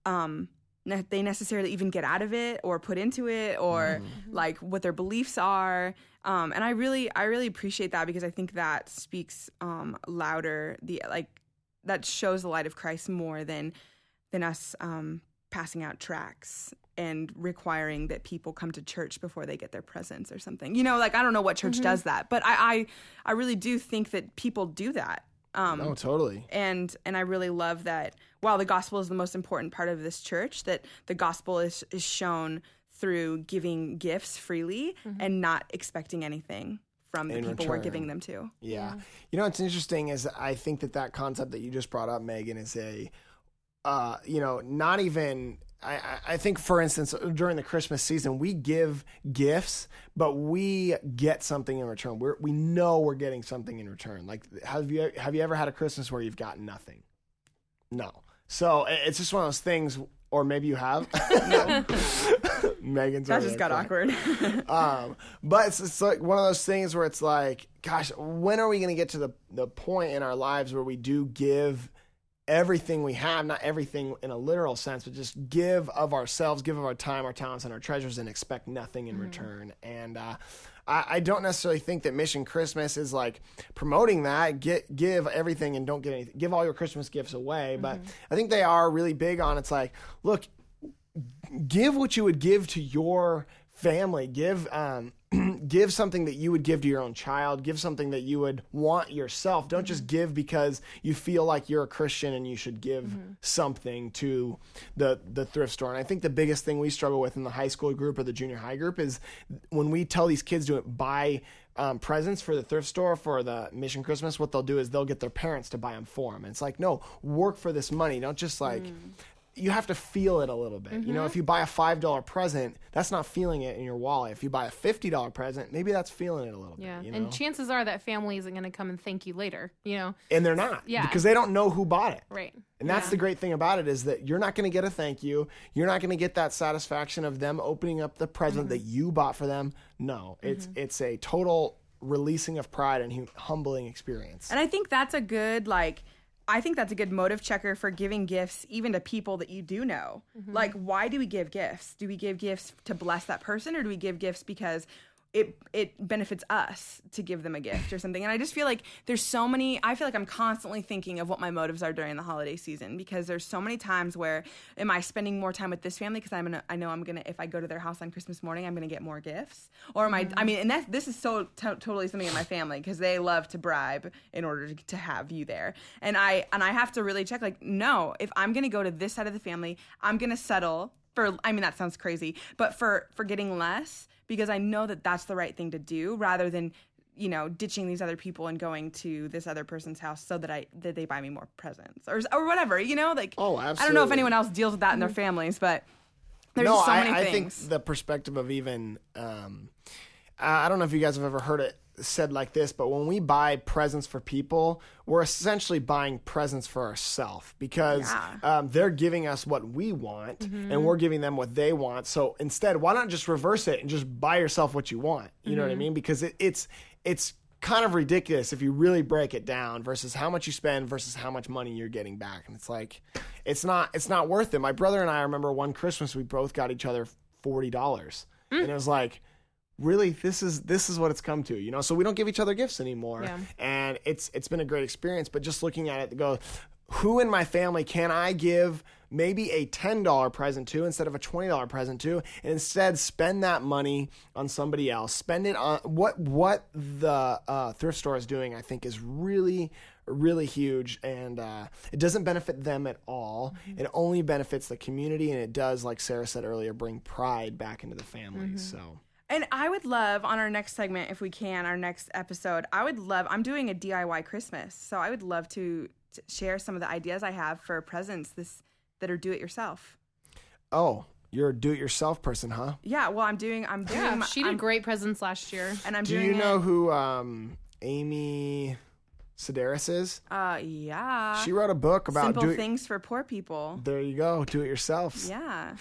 they necessarily even get out of it or put into it or like what their beliefs are. And I really appreciate that because I think that speaks louder, that shows the light of Christ more than us passing out tracts and requiring that people come to church before they get their presents or something. I don't know what church does that, but I really do think that people do that. Oh, totally. And I really love that while the gospel is the most important part of this church, that the gospel is shown through giving gifts freely and not expecting anything from the people we're giving them to. Yeah. What's interesting is I think that concept that you just brought up, Megan, is not even... I think, for instance, during the Christmas season, we give gifts, but we get something in return. We know we're getting something in return. Like, have you ever had a Christmas where you've gotten nothing? No. So it's just one of those things, or maybe you have. No. Megan's that just got awkward. But it's like one of those things where it's like, gosh, when are we going to get to the point in our lives where we do give everything we have, not everything in a literal sense, but just give of ourselves, give of our time, our talents, and our treasures, and expect nothing in return. And I don't necessarily think that Mission Christmas is like promoting that. Give everything and don't get anything. Give all your Christmas gifts away. But I think they are really big on, it's like, look, give what you would give to your family. Give something that you would give to your own child. Give something that you would want yourself. Don't just give because you feel like you're a Christian and you should give something to the thrift store. And I think the biggest thing we struggle with in the high school group or the junior high group is when we tell these kids to buy presents for the thrift store for the Mission Christmas, what they'll do is they'll get their parents to buy them for them. And it's like, no, work for this money. Don't just like... You have to feel it a little bit. If you buy a $5 present, that's not feeling it in your wallet. If you buy a $50 present, maybe that's feeling it a little bit. And chances are that family isn't going to come and thank you later, And they're not. Because they don't know who bought it. Right. And that's the great thing about it is that you're not going to get a thank you. You're not going to get that satisfaction of them opening up the present that you bought for them. No, it's a total releasing of pride and humbling experience. And I think that's a good, motive checker for giving gifts even to people that you do know. Like, why do we give gifts? Do we give gifts to bless that person, or do we give gifts because it benefits us to give them a gift or something? And I just feel like I feel like I'm constantly thinking of what my motives are during the holiday season, because there's so many times where am I spending more time with this family because I know I'm gonna, if I go to their house on Christmas morning, I'm gonna get more gifts, or am this is so totally something in my family because they love to bribe in order to have you there, and I have to really check, like, no, if I'm gonna go to this side of the family, I'm gonna settle for, that sounds crazy, but for getting less, because I know that that's the right thing to do, rather than, ditching these other people and going to this other person's house so that they buy me more presents or whatever, like, oh, absolutely. I don't know if anyone else deals with that in their families, but there's so many things. I think the perspective of even, I don't know if you guys have ever heard it said like this, but when we buy presents for people, we're essentially buying presents for ourselves because they're giving us what we want and we're giving them what they want. So instead, why not just reverse it and just buy yourself what you want? You know what I mean? Because it's kind of ridiculous if you really break it down versus how much you spend versus how much money you're getting back. And it's like, it's not worth it. My brother and I remember one Christmas, we both got each other $40 and it was like, really, this is what it's come to, you know? So we don't give each other gifts anymore. Yeah. And it's been a great experience, but just looking at it to go, who in my family can I give maybe a $10 present to instead of a $20 present to, and instead spend that money on somebody else? Spend it on what the thrift store is doing, I think, is really, really huge, and it doesn't benefit them at all. It only benefits the community, and it does, like Sarah said earlier, bring pride back into the family. So. And I would love, on our next segment, if we can, our next episode, I'm doing a DIY Christmas. So I would love to share some of the ideas I have for presents that are do-it-yourself. Oh, you're a do-it-yourself person, huh? Yeah, well, I'm doing. She did great presents last year. And I'm Do doing you know who Amy Sedaris is? Yeah. She wrote a book about simple things for poor people. There you go, do-it-yourselves. Yeah.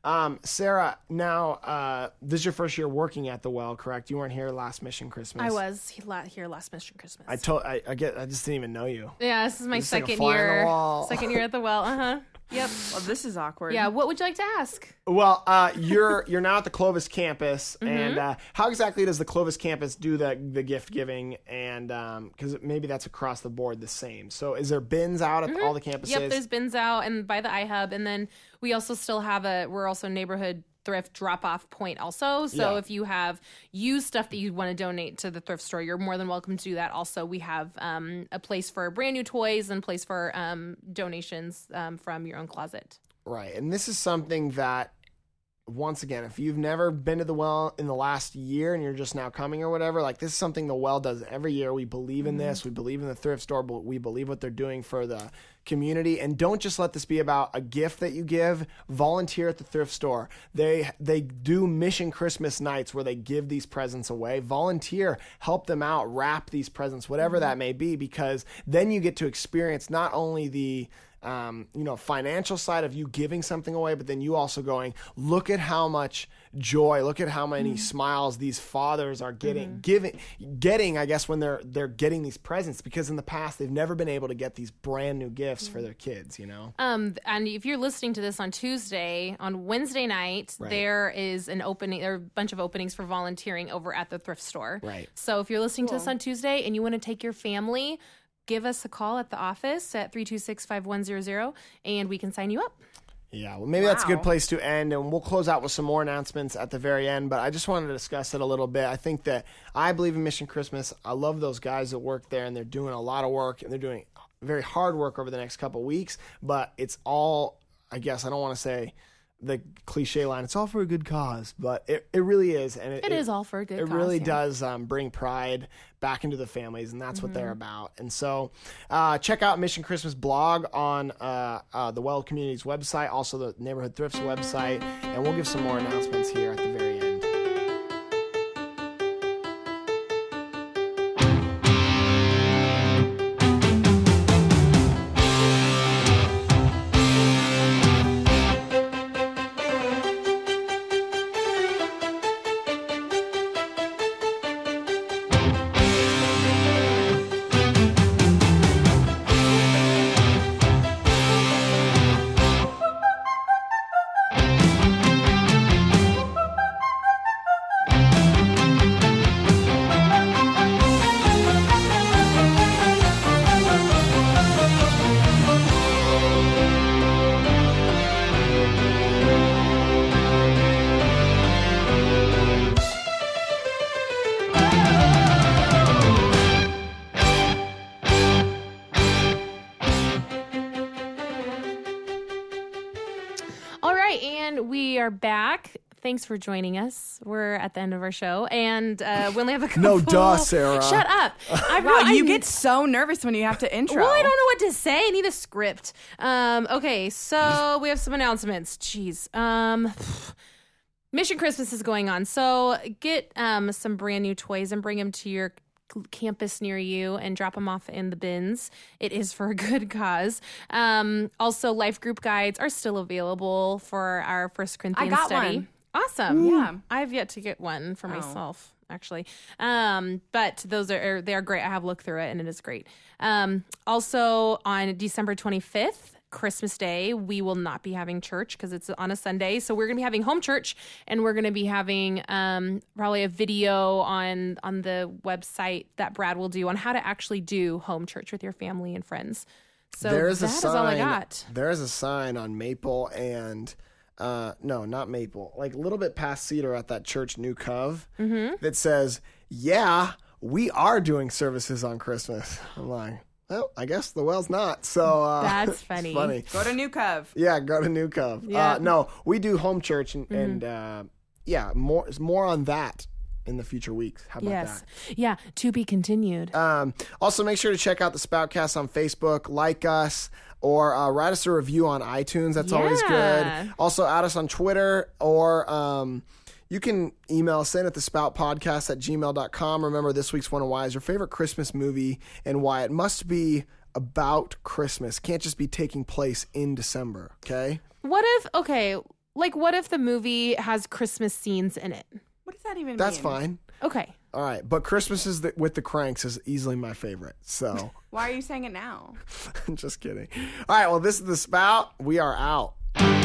Sarah, now, this is your first year working at the Well, correct? You weren't here last Mission Christmas. I was here last Mission Christmas. I just didn't even know you. Yeah, this is my second year. Second year at the Well. Yep. Well, this is awkward. Yeah. What would you like to ask? Well, you're now at the Clovis campus, and how exactly does the Clovis campus do the gift giving? And because maybe that's across the board the same. So is there bins out at all the campuses? Yep, there's bins out and by the iHub, and then we also still have we're also a neighborhood thrift drop-off point also. So if you have used stuff that you want to donate to the thrift store, you're more than welcome to do that. Also, we have a place for brand new toys and place for donations from your own closet. Right. And this is something that, once again, if you've never been to the Well in the last year and you're just now coming or whatever, like, this is something the Well does every year. We believe in this. We believe in the thrift store, but we believe what they're doing for the community. And don't just let this be about a gift that you give. Volunteer at the thrift store. They do Mission Christmas nights where they give these presents away. Volunteer, help them out, wrap these presents, whatever that may be, because then you get to experience not only the financial side of you giving something away, but then you also going, look at how much joy, look at how many smiles these fathers are getting, I guess, when they're getting these presents, because in the past they've never been able to get these brand new gifts for their kids, you know? And if you're listening to this on Tuesday, on Wednesday night, there is an opening, there are a bunch of openings for volunteering over at the thrift store. Right. So if you're listening to this on Tuesday and you want to take your family, give us a call at the office at 326-5100 and we can sign you up. Yeah, well, maybe that's a good place to end, and we'll close out with some more announcements at the very end, but I just wanted to discuss it a little bit. I think that I believe in Mission Christmas. I love those guys that work there, and they're doing a lot of work, and they're doing very hard work over the next couple of weeks, but it's all, I guess, I don't want to say the cliche line, it's all for a good cause, but it really is. And it is all for a good cause. It really does bring pride back into the families, and that's what they're about. And so check out Mission Christmas blog on the Well Community's website, also the Neighborhood Thrifts website, and we'll give some more announcements here at the very end. Back. Thanks for joining us. We're at the end of our show, and we only have a couple. No, duh, Sarah. Shut up. You get so nervous when you have to intro. Well, I don't know what to say. I need a script. Okay, so we have some announcements. Jeez. Mission Christmas is going on, so get some brand new toys and bring them to your campus near you and drop them off in the bins. It is for a good cause. Also, life group guides are still available for our 1 Corinthians got study. one. Awesome. Yeah. I've yet to get one for myself, actually. But they are great. I have looked through it and it is great. Also on December 25th, Christmas Day, we will not be having church because it's on a Sunday. So we're going to be having home church, and we're going to be having probably a video on the website that Brad will do on how to actually do home church with your family and friends. So that is all I got. There is a sign on Maple and no, not Maple, like a little bit past Cedar at that church, New Cove, that says, "Yeah, we are doing services on Christmas." I'm like, well, I guess the well's not. So That's funny. It's funny. Go to New Cove. Yeah, go to New Cove. Yeah. No, we do home church and yeah, more on that in the future weeks. How about that? Yeah, to be continued. Also, make sure to check out the Spoutcast on Facebook, like us, or write us a review on iTunes. That's always Yeah. good. Also, add us on Twitter, or you can email us in at thespoutpodcast@gmail.com. Remember, this week's one of why is your favorite Christmas movie and why it must be about Christmas. Can't just be taking place in December, okay? What if the movie has Christmas scenes in it? What does that even mean? That's fine. Okay. All right, but Christmas with the Cranks is easily my favorite, so Why are you saying it now? I'm just kidding. All right, well, this is The Spout. We are out.